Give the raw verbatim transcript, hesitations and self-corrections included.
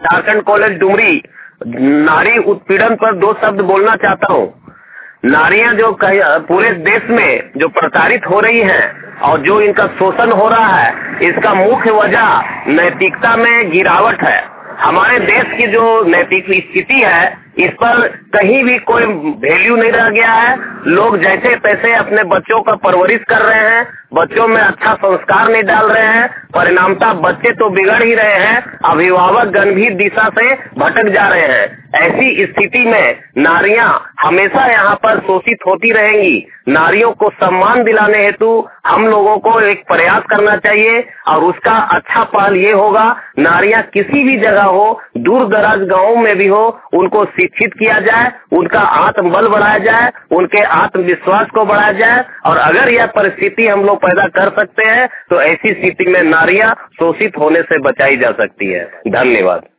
Jharkhand college Dumri नारी उत्पीड़न पर दो शब्द बोलना चाहता हूँ। नारियां जो पूरे देश में जो प्रताड़ित हो रही हैं और जो इनका शोषण हो रहा है, इसका मुख्य वजह नैतिकता में गिरावट है। हमारे देश की जो नैतिक स्थिति है, इस पर कहीं भी कोई वैल्यू नहीं रह गया है। लोग जैसे तैसे अपने बच्चों का परवरिश कर रहे हैं, बच्चों में अच्छा संस्कार नहीं डाल रहे हैं, परिणामतः बच्चे तो बिगड़ ही रहे हैं, अभिभावक गंभीर दिशा से भटक जा रहे हैं। ऐसी स्थिति में नारियां हमेशा यहाँ पर शोषित होती रहेंगी। नारियों को सम्मान दिलाने हेतु हम लोगों को एक प्रयास करना चाहिए और उसका अच्छा पहल ये होगा, नारियां किसी भी जगह हो, दूर दराज गाँव में भी हो, उनको शिक्षित किया जाए, उनका आत्मबल बढ़ाया जाए, उनके आत्मविश्वास को बढ़ाया जाए। और अगर यह परिस्थिति हम लोग पैदा कर सकते हैं तो ऐसी स्थिति में नारियां शोषित होने से बचाई जा सकती है। धन्यवाद।